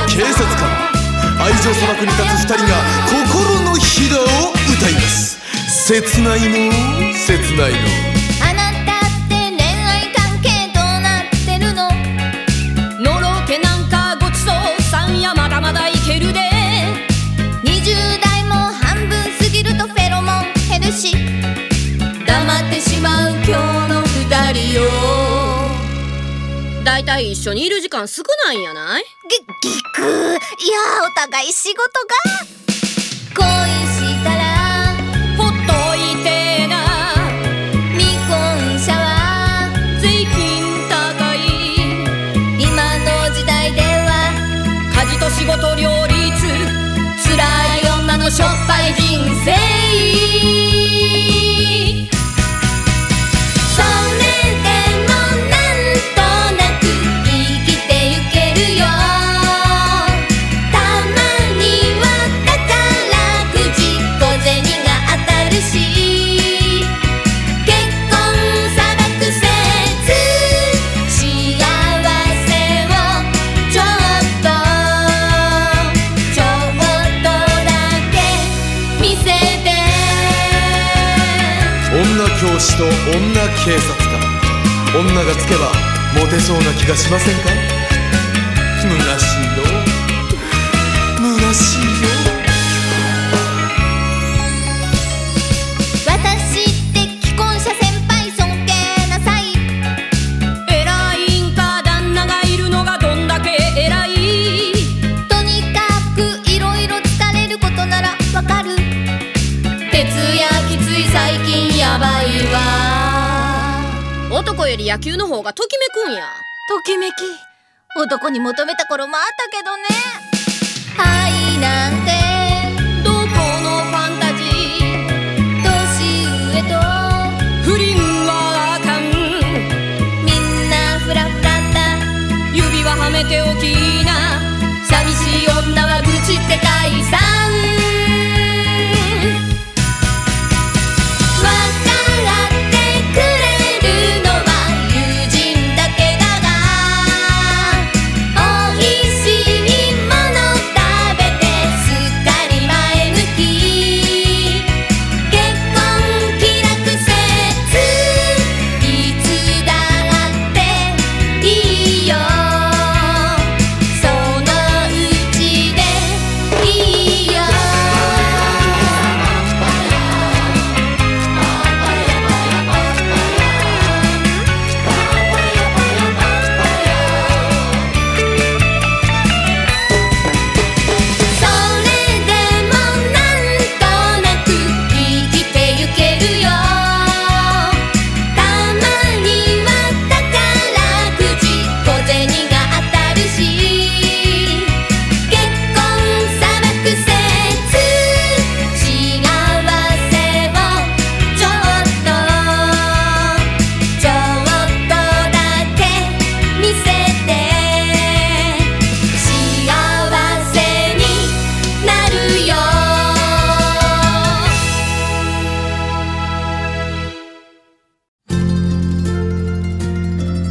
警察官、愛情砂漠に立つ二人が心のひだを歌います。切ないの切ないの。 あなたって恋愛関係どうなってるの？のろけなんかごちそうさんやまだまだいけるで。20代も半分過ぎるとフェロモン減るし、黙ってしまう今日の二人よ。だいたい一緒にいる時間少ないんやない？ぎく、いやお互い仕事が。恋したらほっといてな、未婚者は税金高い。今の時代では家事と仕事両立、辛い女のしょっぱい人生。それでもなんとなく生きてゆけるよ。たまには宝くじ小銭が当たるし、結婚砂漠説幸せをちょっとだけ見せて。 女教師と女警察官、女がつけばモテそうな気がしませんか？虚しいよ虚しいよ。 私って既婚者先輩尊敬なさい。偉いんか旦那がいるのがどんだけ偉い。とにかくいろいろ疲れることならわかる。徹夜きつい最近やばいわ。男より野球の方がときめくんや。ときめき、男に求めた頃もあったけどね。愛なんてどこのファンタジー。年上と不倫はあかん。みんなフラフラだ、指輪はめておきな。寂しい女は愚痴って解散。